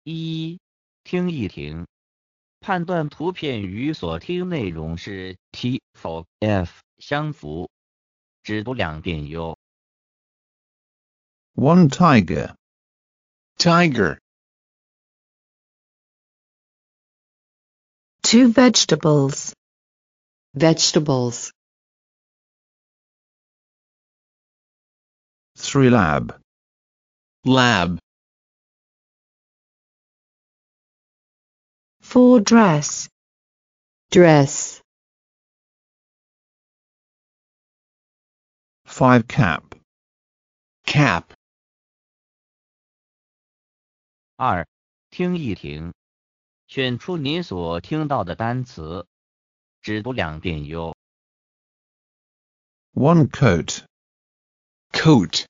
一、听一听，判断图片与所听内容是 T、否 F 相符，只读2遍哟。 One tiger. Tiger. 2 vegetables. Vegetables. 3 lab. Lab. 4 dress. Dress. 5 cap. Cap. 2、听一听，选出你所听到的单词，只读2遍哟。 1 coat. Coat.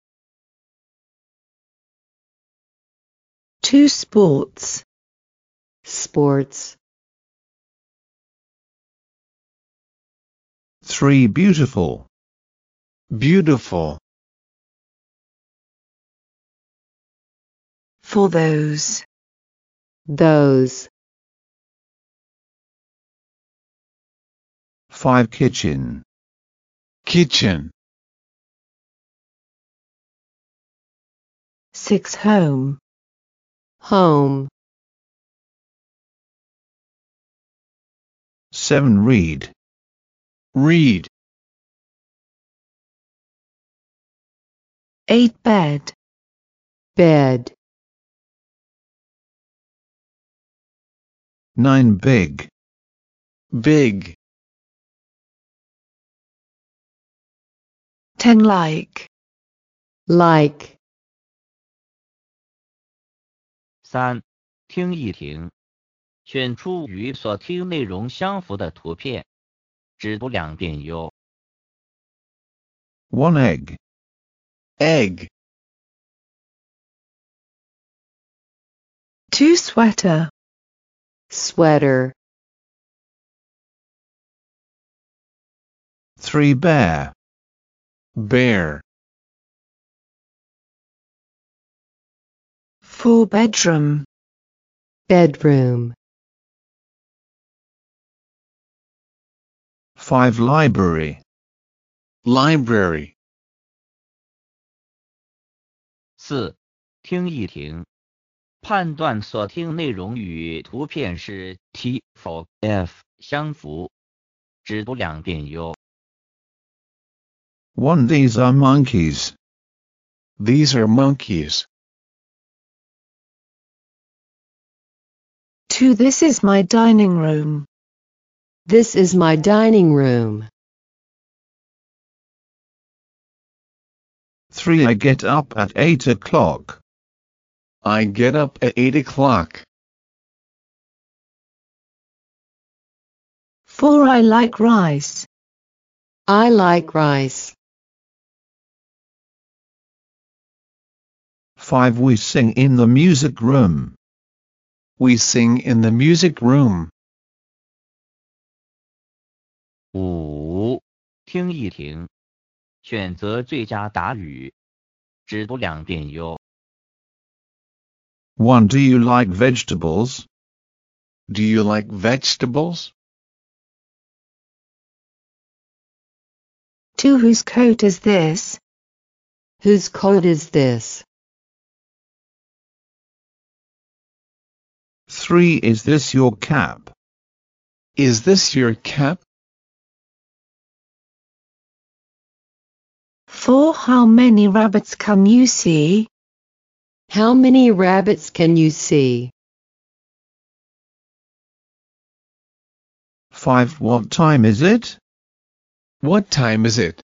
2 sports. Sports. 3 beautiful. Beautiful. For those. Those. 5 kitchen. Kitchen. 6 home. Home. 7 read. Read. 8 bed. Bed. 9 big. Big. 10 like. Like. 3、听一听，选出与所听内容相符的图片，只读2遍哟。 1 egg. Egg. 2 sweater. Sweater. 3 bear. Bear. 4 bedroom. Bedroom. 5 library. Library. 4、听一听，判断所听内容与图片是 T、否 F 相符，只读2遍哟。 1 these are monkeys. These are monkeys. 2 this is my dining room. This is my dining room. 3 I get up at 8 o'clock. I get up at 8 o'clock. 4 I like rice. I like rice. 5 we sing in the music room. We sing in the music room. 5、听一听，选择最佳答语，只读2遍哟。 1 do you like vegetables? Do you like vegetables? 2 whose coat is this? Whose coat is this? 3 is this your cap? Is this your cap? 4 how many rabbits can you see? How many rabbits can you see? 5 what time is it? What time is it?